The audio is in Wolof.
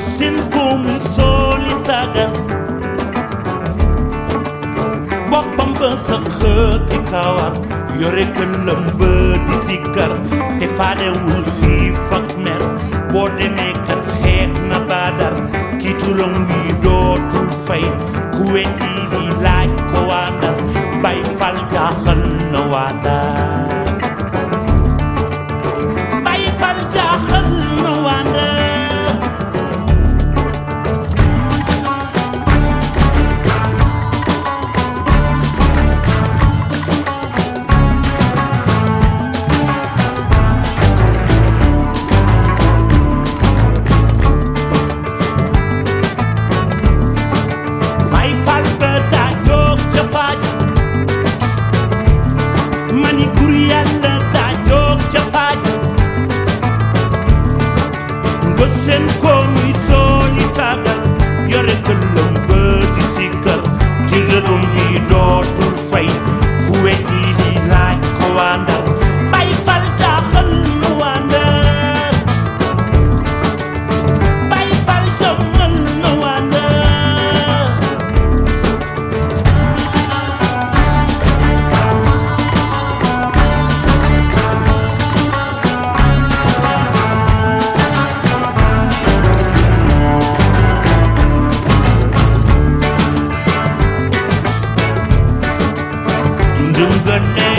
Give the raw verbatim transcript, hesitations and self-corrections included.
seen ko muy soli sagar boppam ba sa xëti kawar yore këlëm ba di sikkar te faadewul xiif ak mer boo demee kat xeex na baadar ki turam wi dootul fay ku weti di laaj ko waa Ndar Baay Faal jaaxal na waa Ndar Baay Faal jaaxal na waa Ndar seen ko muy soli sagar yore këlëm ba di sikkar ci rëdum yi dootul fay ku weti di laaj ko waa Ndar Baay Faal jaaxal na waa Ndar Baay Faal jommal na waa Ndar dundum ga